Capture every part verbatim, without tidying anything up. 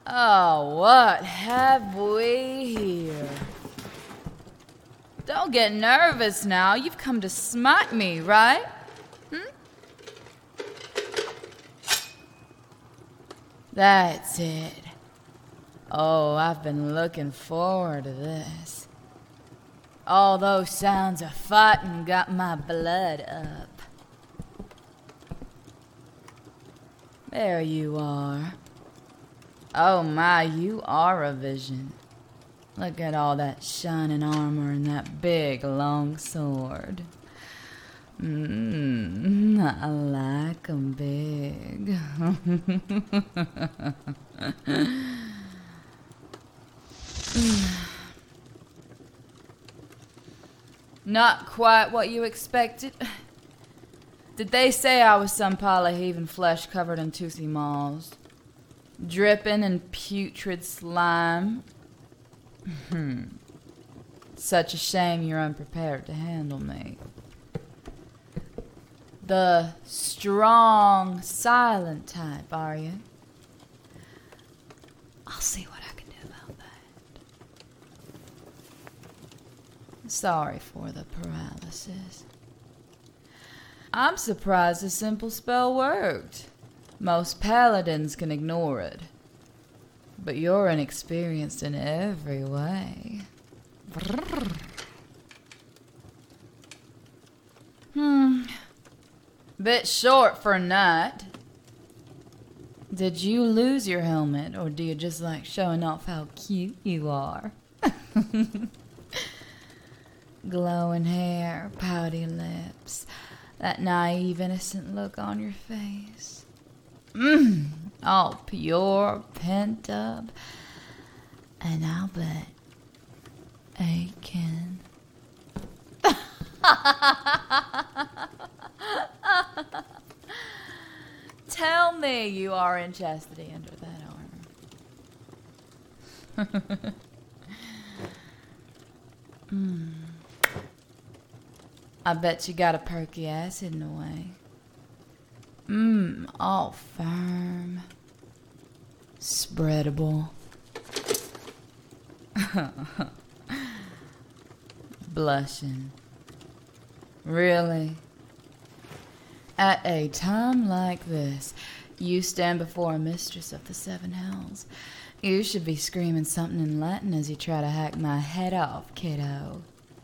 Oh, what have we here? Don't get nervous now. You've come to smite me, right? Hmm? That's it. Oh, I've been looking forward to this. All those sounds of fighting got my blood up. There you are. Oh my, you are a vision. Look at all that shining armor and that big long sword. Mmm, I like 'em big. Not quite what you expected. Did they say I was some pile of heaving flesh covered in toothy maws? Dripping in putrid slime? Such a shame you're unprepared to handle me. The strong, silent type, are you? I'll see what I can do about that. Sorry for the paralysis. I'm surprised a simple spell worked. Most paladins can ignore it. But you're inexperienced in every way. Hmm. Bit short for a knight. Did you lose your helmet, or do you just like showing off how cute you are? Glowing hair, pouty lips, that naive, innocent look on your face. Mmm, all pure, pent up, and I'll bet aching. Tell me you are in chastity under that armor. mm. I bet you got a perky ass hidden away. Mmm, all firm, spreadable. Blushing. Really? At a time like this, you stand before a mistress of the seven hells. You should be screaming something in Latin as you try to hack my head off, kiddo.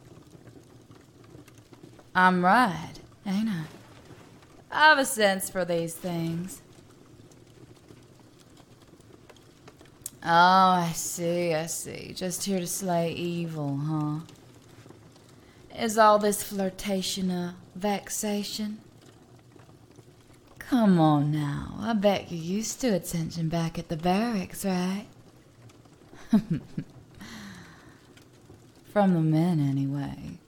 I'm right, ain't I? I have a sense for these things. Oh, I see, I see. Just here to slay evil, huh? Is all this flirtation a vexation? Come on now, I bet you're used to attention back at the barracks, right? From the men, anyway.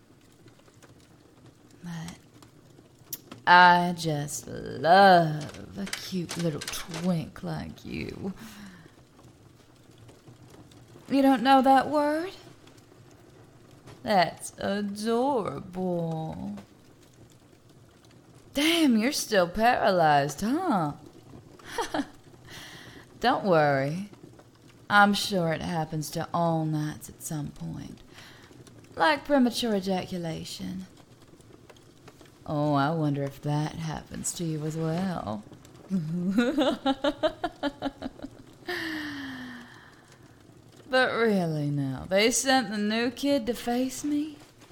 But I just love a cute little twink like you. You don't know that word? That's adorable. Damn, you're still paralyzed, huh? Don't worry. I'm sure it happens to all knights at some point. Like premature ejaculation. Oh, I wonder if that happens to you as well. But really now, they sent the new kid to face me?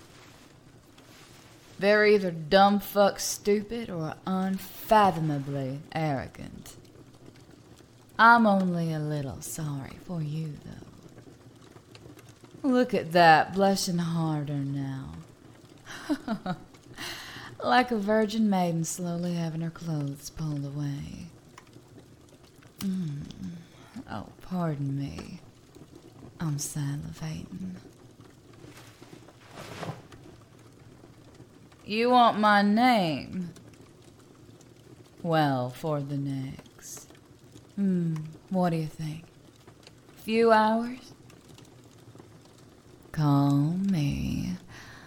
They're either dumb fuck stupid or unfathomably arrogant. I'm only a little sorry for you, though. Look at that, blushing harder now. Like a virgin maiden slowly having her clothes pulled away. Mm. Oh, pardon me. I'm salivating. You want my name? Well, for the next. Hmm, what do you think? Few hours? Call me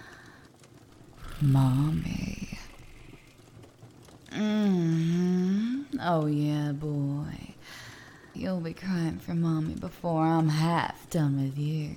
Mommy. Mm-hmm. Oh, yeah, boy. you'll be crying for Mommy before I'm half done with you.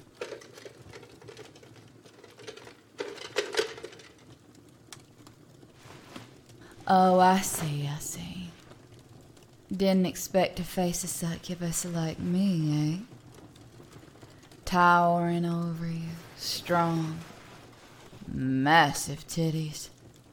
Oh, I see, I see. Didn't expect to face a succubus like me, eh? Towering over you, strong, massive titties.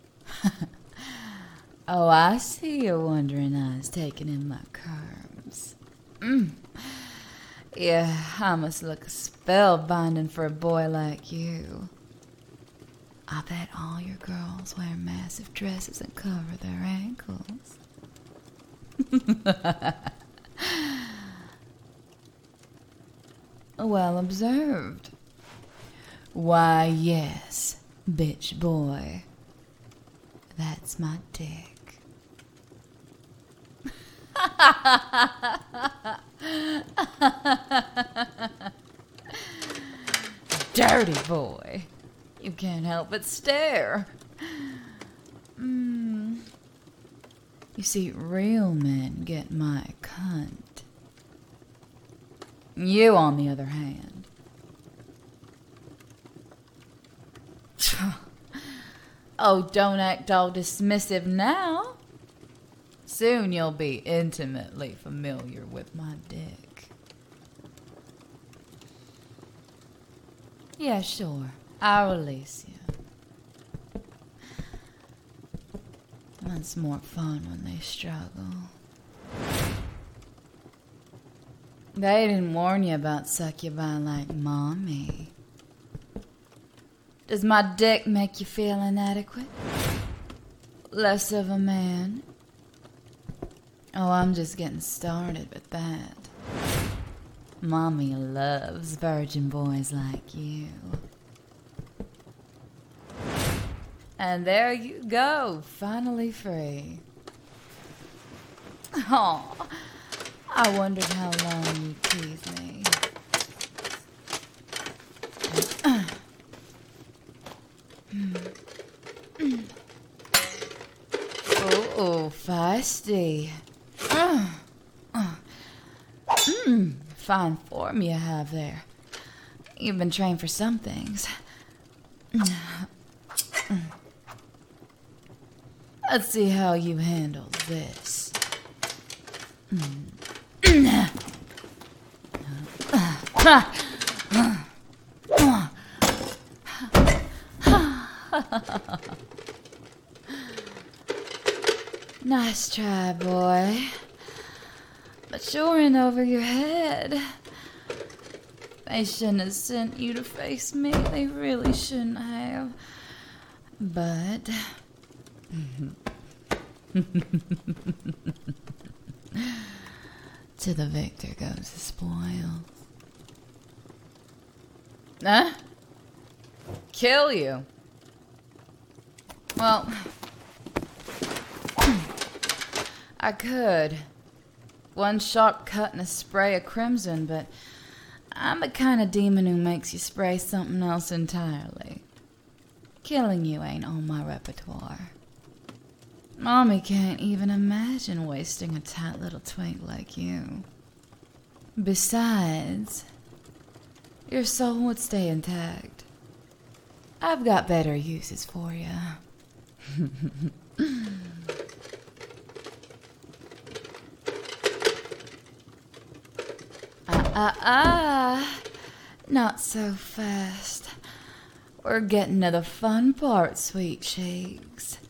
Oh, I see your wondering eyes taking in my curves. Mm. Yeah, I must look spellbinding for a boy like you. I bet all your girls wear massive dresses and cover their ankles. Well observed. Why, yes, bitch boy. That's my dick. Dirty boy. You can't help but stare. Mm. You see, real men get my cunt. You, on the other hand. Oh, don't act all dismissive now. Soon you'll be intimately familiar with my dick. Yeah, sure. I'll release you. That's more fun when they struggle. They didn't warn you about succubi like Mommy. Does my dick make you feel inadequate? Less of a man? Oh, I'm just getting started with that. Mommy loves virgin boys like you. And there you go, finally free. Oh, I wondered how long you'd tease me. Oh, feisty. Uh, uh, mm, fine form you have there. You've been trained for some things. Let's see how you handle this. Nice try, boy. But you're in over your head. They shouldn't have sent you to face me. They really shouldn't have. But... to the victor goes the spoils. Huh? Kill you? Well... I could. One sharp cut and a spray of crimson, but I'm the kind of demon who makes you spray something else entirely. Killing you ain't on my repertoire. Mommy can't even imagine wasting a tight little twink like you. Besides, your soul would stay intact. I've got better uses for you. Ah, uh, ah, uh, not so fast. We're getting to the fun part, sweet cheeks.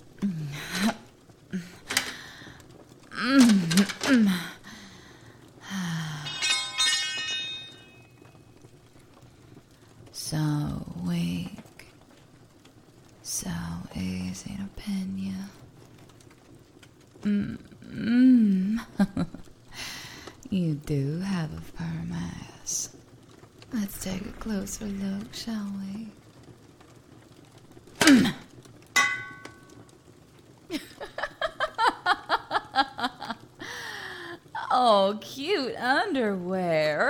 So weak, so easy to pin you. Mm-mm. You do have a firm ass. Let's take a closer look, shall we? Oh, cute underwear.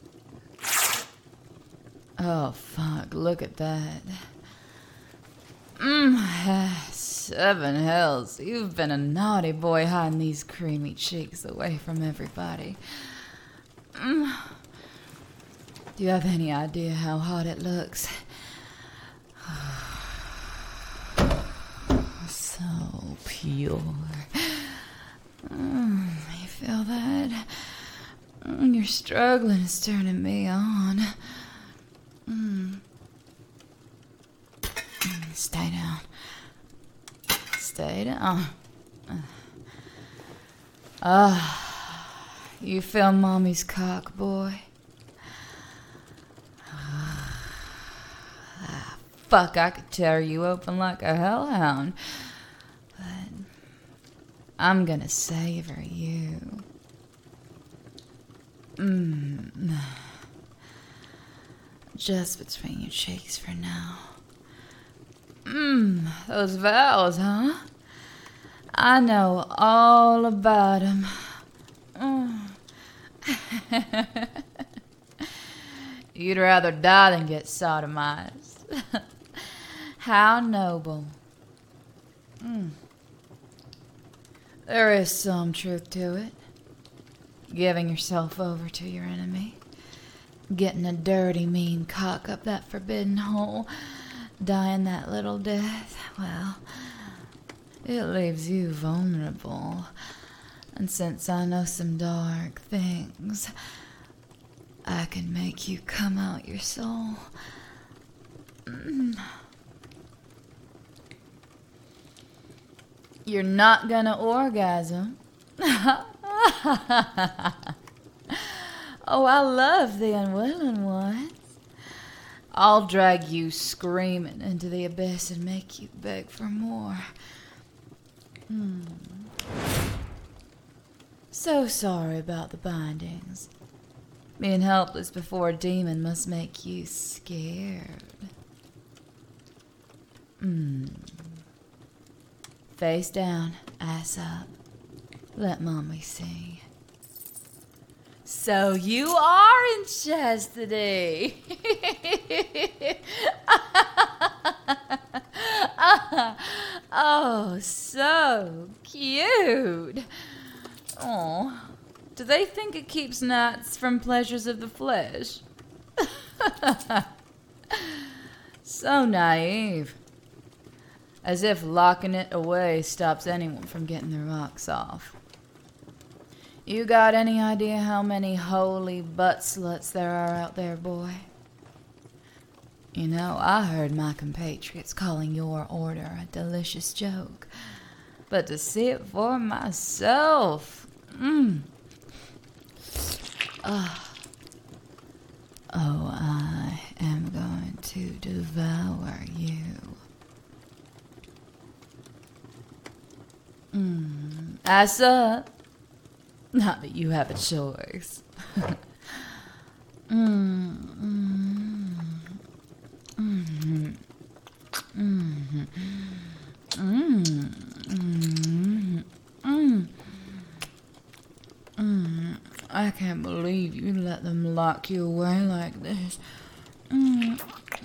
Oh, fuck, look at that. Mmm, seven hells. You've been a naughty boy hiding these creamy cheeks away from everybody. Mm. Do you have any idea how hot it looks? So pure. Mm, you feel that? Mm, your struggling is turning me on. Mm. Mm, stay down. Stay down. Ah, you feel Mommy's cock, boy? Ah, fuck, I could tear you open like a hellhound. But I'm gonna savor you. Mmm. Just between your cheeks for now. Mmm, those vows, huh? I know all about them. Mm. You'd rather die than get sodomized. How noble. Mm. There is some truth to it. Giving yourself over to your enemy. Getting a dirty, mean cock up that forbidden hole. Dying that little death. Well, it leaves you vulnerable. And since I know some dark things, I can make you come out your soul. Mm. You're not gonna orgasm. Oh, I love the unwilling ones. I'll drag you screaming into the abyss and make you beg for more. Hmm. So sorry about the bindings. Being helpless before a demon must make you scared. Hmm. Face down, ass up. Let Mommy see. So you are in chastity. Oh, so cute. Oh, do they think it keeps gnats from pleasures of the flesh? So naive. As if locking it away stops anyone from getting their rocks off. You got any idea how many holy butt sluts there are out there, boy? You know, I heard my compatriots calling your order a delicious joke. But to see it for myself... Mmm. Oh. Oh, I am going to devour you. Mmm. Ass up. Not that you have a choice. mm, mm, mm, mm, mm, mm, mm, mm. I can't believe you let them lock you away like this. Mm,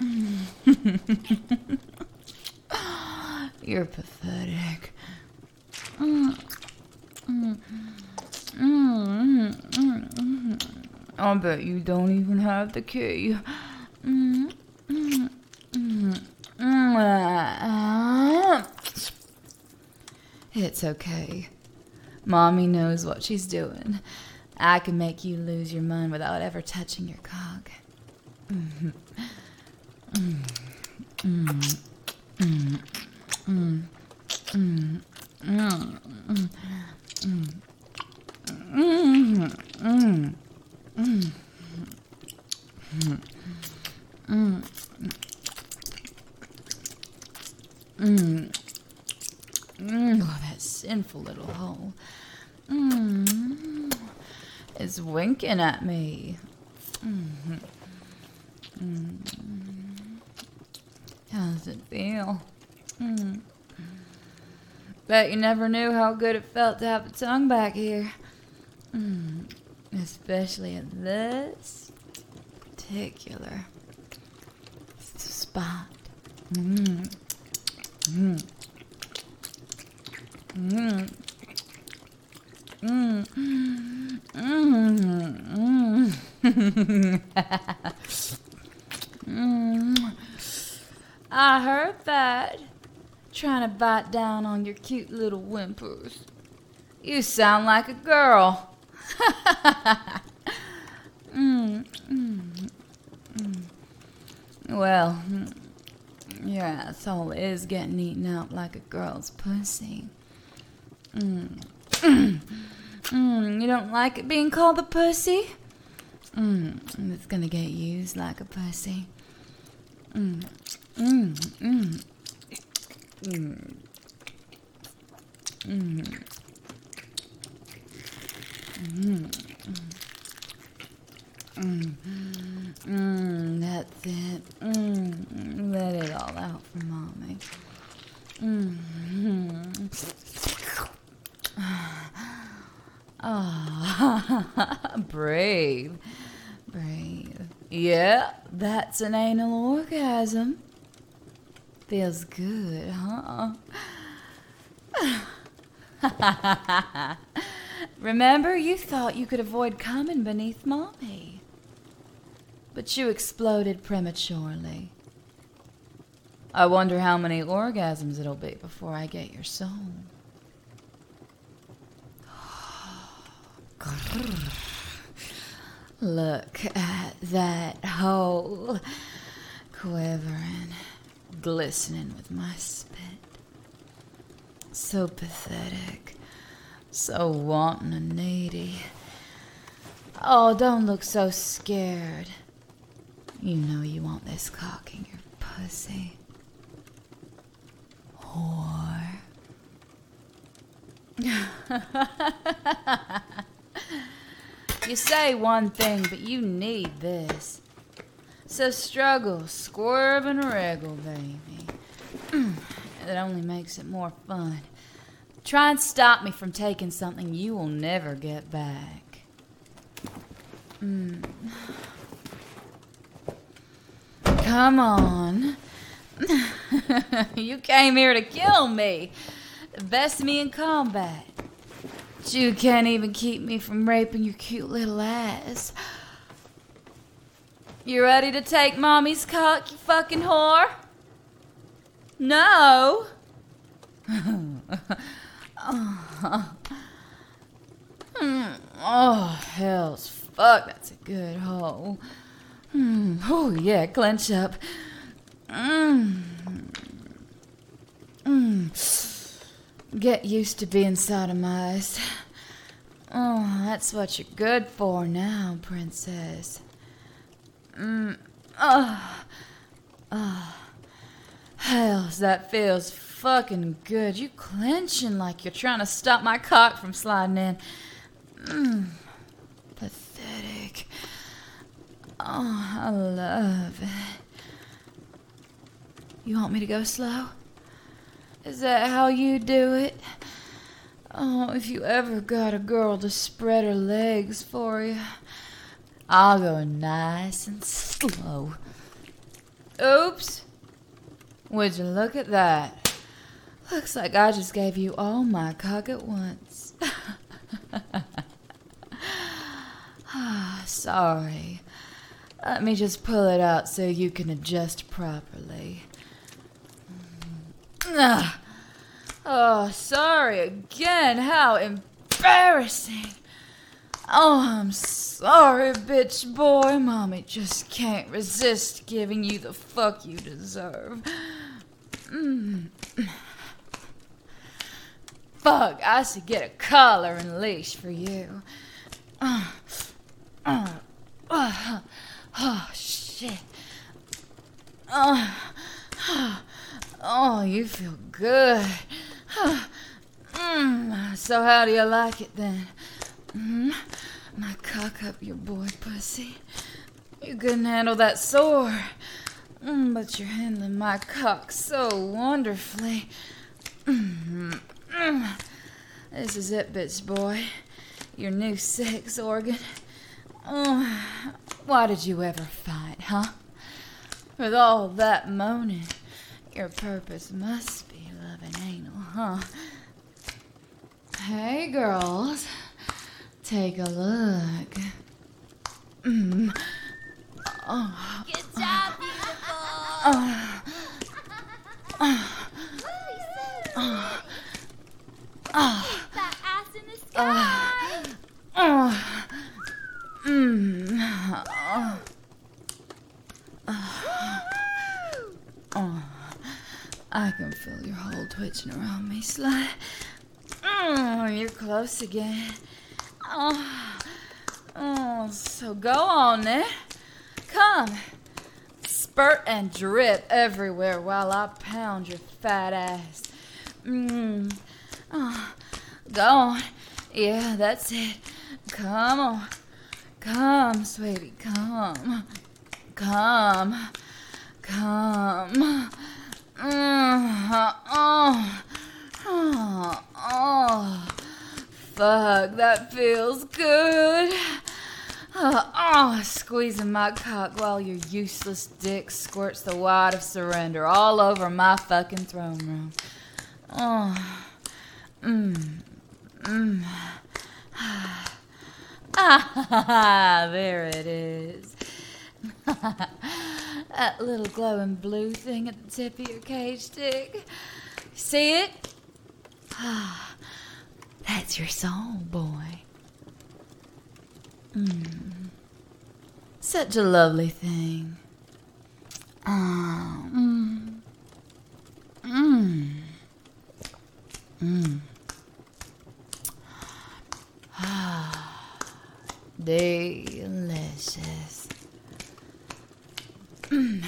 mm. You're pathetic. Mm, mm. Mm, mm, mm, mm. I bet you don't even have the key. Mm, mm, mm, mm. It's okay. Mommy knows what she's doing. I can make you lose your mind without ever touching your cock. Mm, mm, mm, mm, mm, mm, mm, mm, mm. Mm, mm, mm, mm, mm, mm, mm. Oh, that sinful little hole. Mm, it's winking at me. Mm, mm. How does it feel? Mm. Bet you never knew how good it felt to have a tongue back here. Mm, especially in this particular spot. Mm. Mm. Mm. Mm. Mm. Mm. Mm. I heard that. Trying to bite down on your cute little whimpers. You sound like a girl. mm. Mm. Mm. Well, your asshole is getting eaten out like a girl's pussy. Mm. Mm. Mm. You don't like it being called a pussy? Mm. It's gonna get used like a pussy. Mm. Mm. Mm. Mm. Mm. Mm. Mm. Mm. That's it. Mm. Let it all out for mommy. Mm. Ah, brave. Brave. Yeah, that's an anal orgasm. Feels good, huh? Remember, you thought you could avoid coming beneath mommy. But you exploded prematurely. I wonder how many orgasms it'll be before I get your soul. Look at that hole, quivering, glistening with my spit. So pathetic, so wanton and needy. Oh, don't look so scared. You know you want this cock in your pussy. Whore. You say one thing, but you need this. So struggle, squirm, and wriggle, baby. It only makes it more fun. Try and stop me from taking something you will never get back. Mm. Come on. You came here to kill me. Best me in combat. But you can't even keep me from raping your cute little ass. You ready to take mommy's cock, you fucking whore? No. oh. oh, hell's fuck, that's a good hole. Mm. Oh, yeah, clench up. Mm. Mm. Get used to being sodomized. Oh, that's what you're good for now, princess. Mm. Oh. Oh. Hells, that feels fucking good. You clenching like you're trying to stop my cock from sliding in. Mm. Pathetic. Oh, I love it. You want me to go slow? Is that how you do it? Oh, if you ever got a girl to spread her legs for you, I'll go nice and slow. Oops. Would you look at that? Looks like I just gave you all my cock at once. Sorry. Let me just pull it out so you can adjust properly. Ugh. Oh, sorry again. How embarrassing. Oh, I'm sorry, bitch boy. Mommy just can't resist giving you the fuck you deserve. Mm. Fuck, I should get a collar and leash for you. Uh, uh, uh, oh, shit. Uh, uh, oh, you feel good. Mm, so how do you like it then? Mm, my cock up your boy pussy. You couldn't handle that sore. Mm, but you're handling my cock so wonderfully. Mm, mm. This is it, bitch boy. Your new sex organ. Oh, why did you ever fight, huh? With all that moaning, your purpose must be huh. Hey, girls. Take a look. Mm. Oh. Good job, beautiful. Oh. Oh. Oh. Oh. That ass in the sky. Oh. Mm. Oh. Oh. I can feel your hole twitching around me, Sly. Oh, you're close again. Oh. Oh, so go on there. Come. Spurt and drip everywhere while I pound your fat ass. Mm. Oh, go on. Yeah, that's it. Come on. Come, sweetie, come. Come. Come. Mm. Oh. Oh. Oh. Fuck, that feels good. Oh, oh, squeezing my cock while your useless dick squirts the wine of surrender all over my fucking throne room. Oh. Mmm. Mmm. Ah, there it is. That little glowing blue thing at the tip of your cage dick. See it? Ah, that's your soul, boy. Mmm. Such a lovely thing. Ah, mmm. Mmm. Mmm. Ah, delicious. Mm.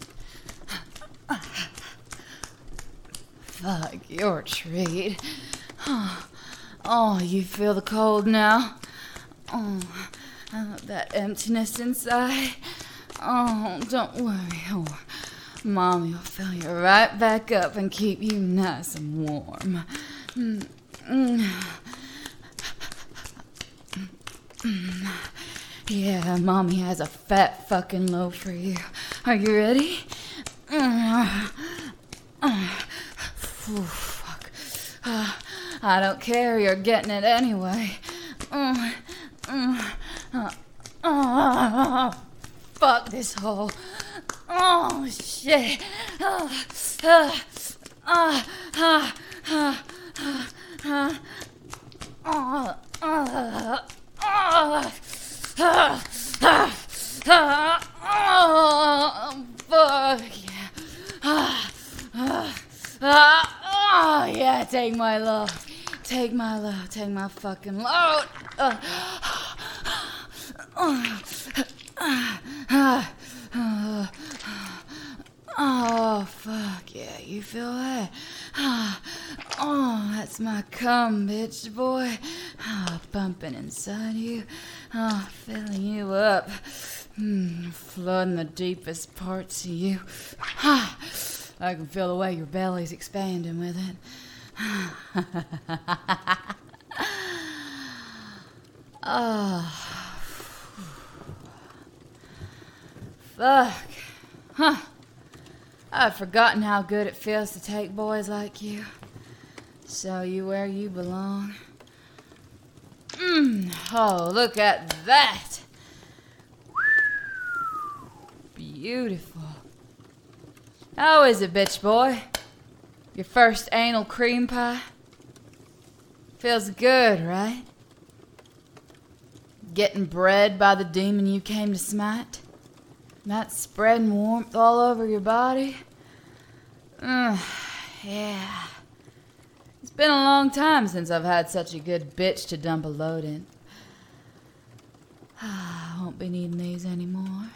Fuck, your treat. Oh, oh, you feel the cold now? Oh, oh, that emptiness inside. Oh, don't worry. Oh, Mommy will fill you right back up and keep you nice and warm. Mm. Mm. Mm. Yeah, Mommy has a fat fucking loaf for you. Are you ready? Mm. Mm. Ooh, fuck. Uh, I don't care, you're getting it anyway. Mm. Mm. Uh, oh, fuck this hole. Oh, shit. Oh, uh, uh, uh, uh, uh, uh, uh, uh, uh, uh, uh, oh, fuck yeah. Uh, uh, uh, oh, yeah, take my love. Take my love. Take my fucking load. Uh, uh, uh, uh, uh, oh, fuck yeah, you feel that? Oh, that's my cum, bitch boy. Oh, pumping inside you. Oh, filling you up. Mm, flooding the deepest parts of you. I can feel the way your belly's expanding with it. Oh. Fuck. Huh. I've forgotten how good it feels to take boys like you. Show you where you belong. Mmm. Oh, look at that. Beautiful. How is it, bitch boy? Your first anal cream pie? Feels good, right? Getting bred by the demon you came to smite? Not spreading warmth all over your body? Mm, yeah. It's been a long time since I've had such a good bitch to dump a load in. I won't be needing these anymore.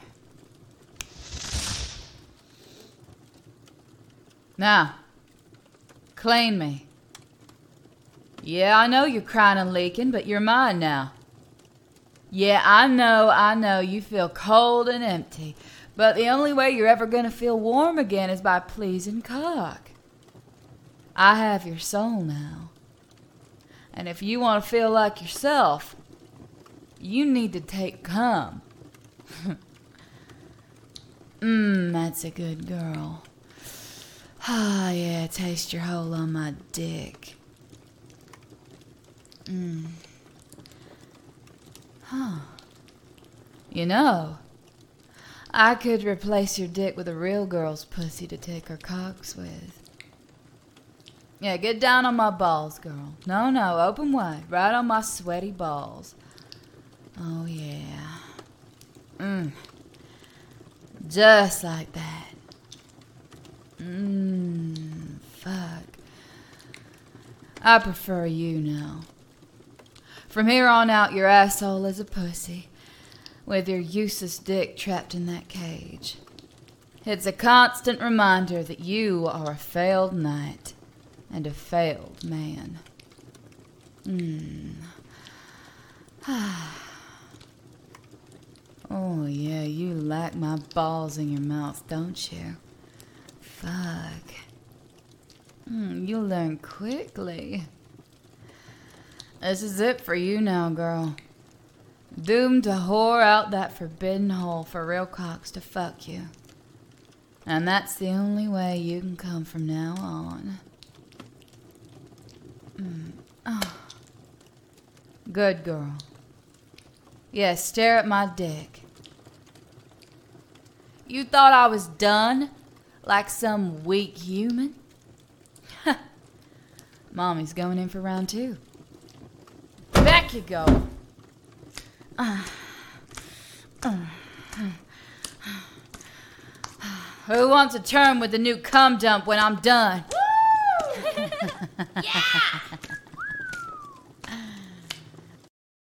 Now, clean me. Yeah, I know you're crying and leaking, but you're mine now. Yeah, I know, I know, you feel cold and empty, but the only way you're ever going to feel warm again is by pleasing cock. I have your soul now. And if you want to feel like yourself, you need to take cum. Mmm, that's a good girl. Ah, yeah, taste your hole on my dick. Mm. Huh. You know, I could replace your dick with a real girl's pussy to take her cocks with. Yeah, get down on my balls, girl. No, no, open wide. Right on my sweaty balls. Oh, yeah. Mmm. Just like that. Mmm. Fuck. I prefer you now. From here on out, your asshole is a pussy, with your useless dick trapped in that cage. It's a constant reminder that you are a failed knight and a failed man. Hmm. Oh, yeah, you like my balls in your mouth, don't you? Fuck. Mm, you'll learn quickly. This is it for you now, girl. Doomed to whore out that forbidden hole for real cocks to fuck you. And that's the only way you can come from now on. Mm. Oh. Good girl. Yeah, stare at my dick. You thought I was done? Like some weak human? Mommy's going in for round two. Back you go. Uh, uh, Who wants a turn with the new cum dump when I'm done? Woo! Yeah!